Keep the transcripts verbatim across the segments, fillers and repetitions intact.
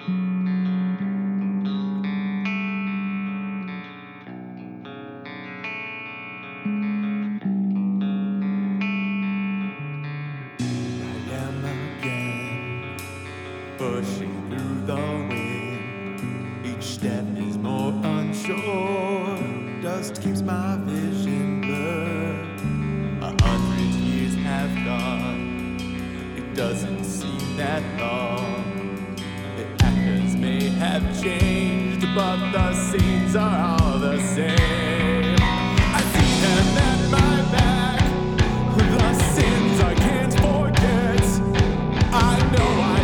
Pushing through the wind, each step is more unsure. Dust keeps my vision blurred. A hundred years have gone, it doesn't seem that long. The actors may have changed, but the scenes are all the same. I see them at my back, the sins I can't forget. I know I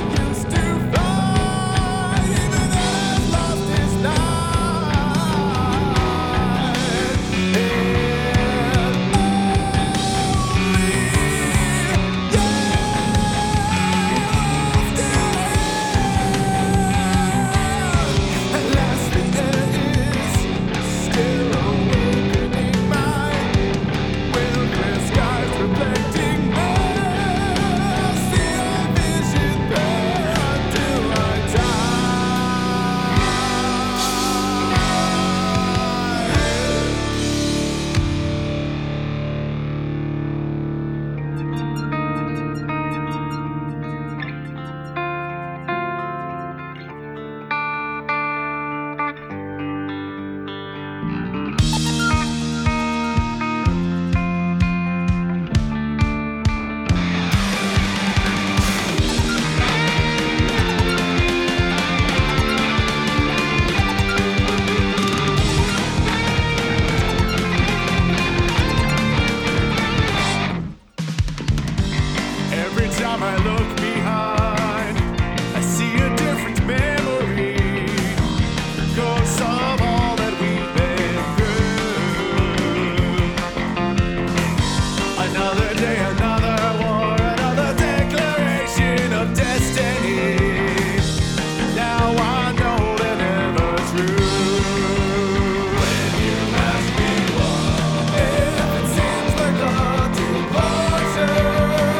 I look behind, I see a different memory because of all that we've been through. Another day, another war, another declaration of destiny. Now I know they're never true. When you ask me why, if it seems like a departure,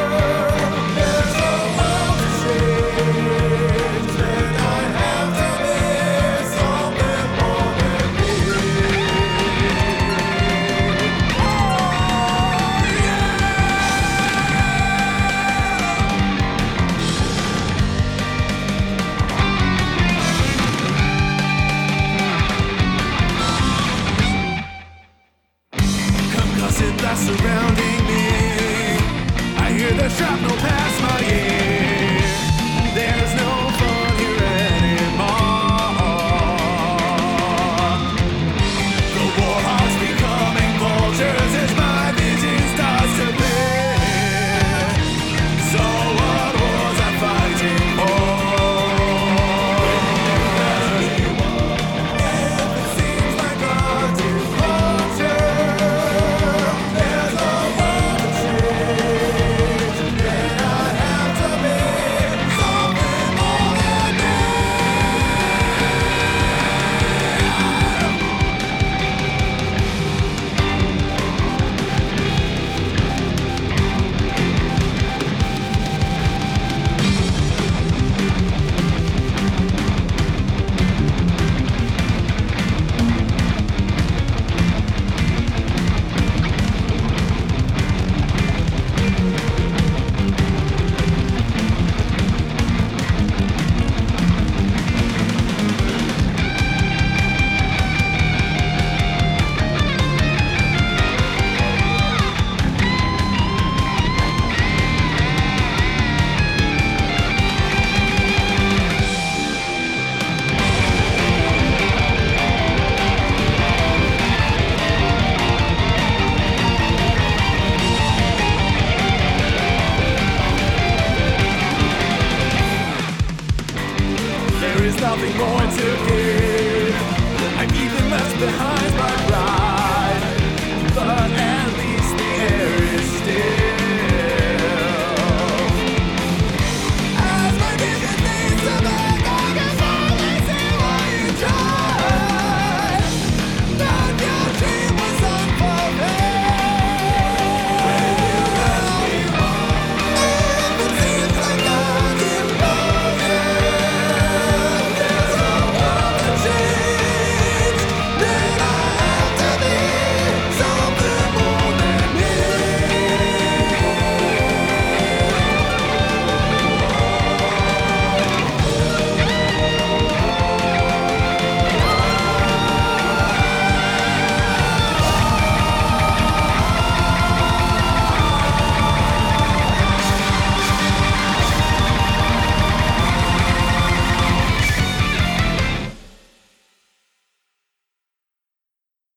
that's surrounding me. I hear the shrapnel pass my ear. There's no fun here anymore. The war hearts becoming vultures as my vision starts to blend. So what was I fighting for? If it seems like a departure, nothing more to give. I've even left behind my pride.